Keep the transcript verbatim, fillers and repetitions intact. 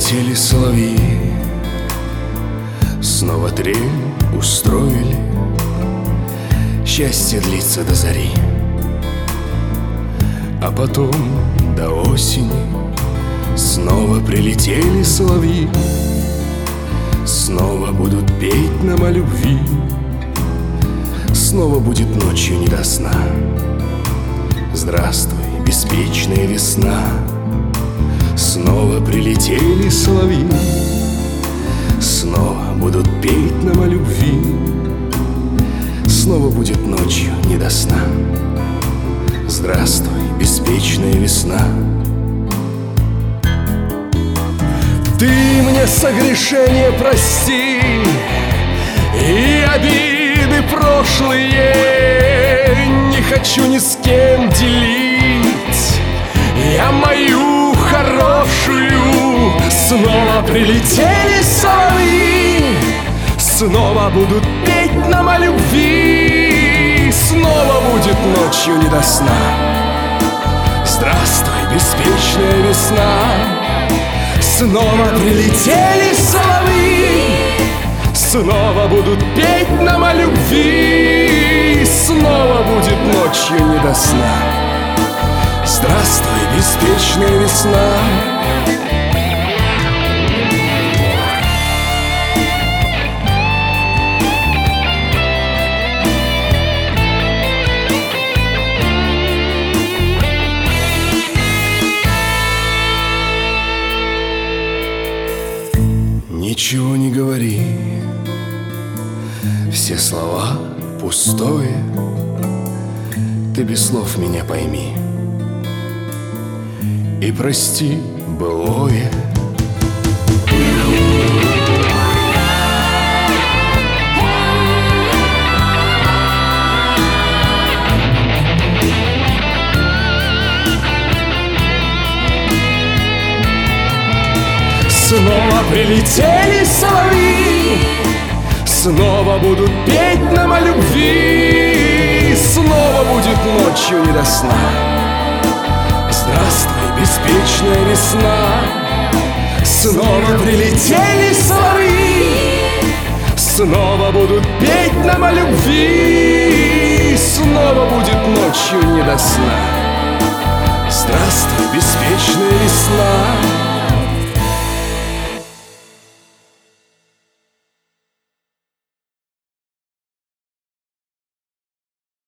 прилетели соловьи, снова трель устроили. Счастье длится до зари, а потом до осени снова прилетели соловьи, снова будут петь нам о любви. Снова будет ночью не до сна. Здравствуй, беспечная весна. Снова прилетели соловьи, снова будут петь нам о любви. Снова будет ночью не до сна. Здравствуй, беспечная весна. Ты мне согрешение прости и обиды прошлые не хочу ни с кем делить. Я мою хорошую. Снова прилетели соловьи, снова будут петь нам о любви. Снова будет ночью не до сна. Здравствуй, беспечная весна. Снова прилетели соловьи, снова будут петь нам о любви. Снова будет ночью не до сна. Здравствуй, беспечная весна. Ничего не говори, все слова пустое. Ты без слов меня пойми и прости былое. Снова прилетели соловьи, снова будут петь нам о любви. Снова будет ночью не до сна. Здравствуй, беспечная весна. Снова прилетели соловьи, снова будут петь нам о любви. Снова будет ночью не до сна. Здравствуй, беспечная